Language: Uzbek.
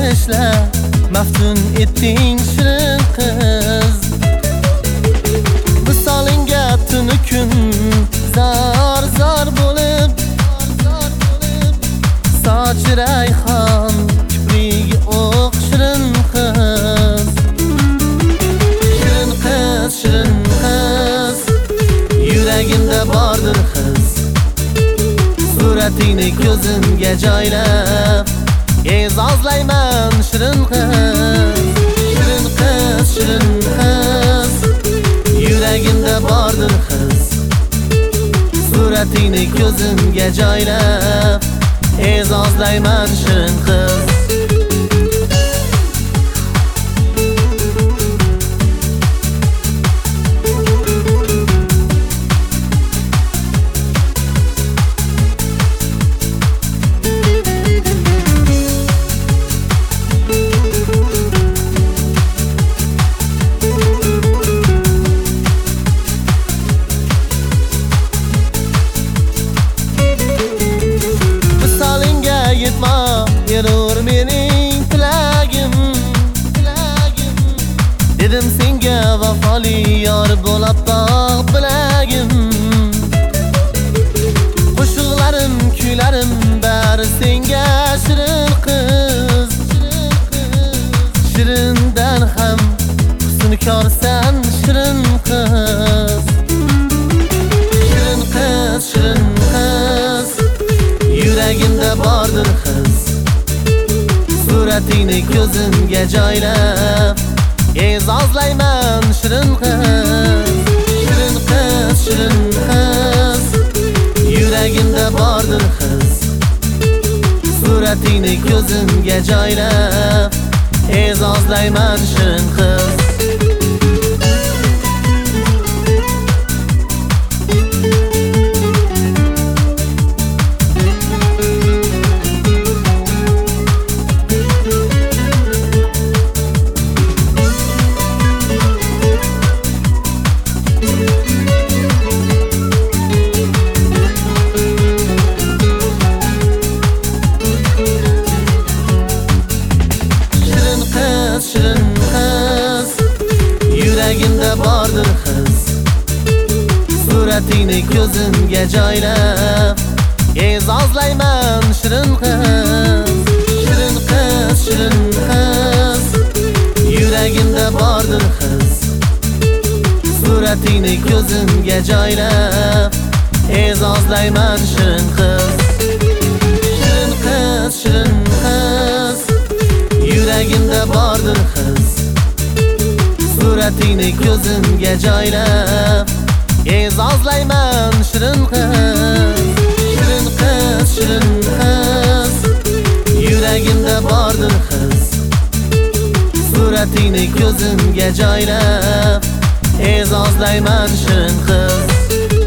ishlab maftun etding shirin qiz. Visolingga tunu kun zar bo'lib soch rayhon kiprigi o'q shirin qiz. Shirin qiz, shirin qiz, yuragimda bordir qiz. Suratingni ko'zimga joylab e'zozlayman shirin qiz. Shirin qiz, shirin qiz, yuragimda bordir qiz. Suratingni ko'zimga joylab e'zozlayman shirin qiz. Yurur mening tilagim. Dedim senga vafoli yor bo'lib baq bilagim. Qo'shiqlarim, kuylarim bari senga shirin qiz. Shirindan ham husnkorsan shirin qiz. Shirin qiz, shirin qiz, yuragimda bordir qiz. Suratingni ko'zimga joylab e'zozlayman shirin qiz. Shirin qiz, shirin qiz, yuragimda bordir qiz. Suratingni ko'zimga joylab e'zozlayman shirin qiz. Shirin qiz, yuragimda bordir qiz. Suratingni ko'zimga joylab e'zozlayman shirin qiz. Shirin qiz, shirin qiz, yuragimda bordir qiz. Suratingni ko'zimga joylab e'zozlayman shirin qiz. Shirin qiz, shirin qiz, yuragimda bordir qiz. Suratingni ko'zimga joylab e'zozlayman shirin qiz. Shirin qiz, shirin qiz, yuragimda bordir qiz. Suratingni ko'zimga joylab e'zozlayman shirin qiz.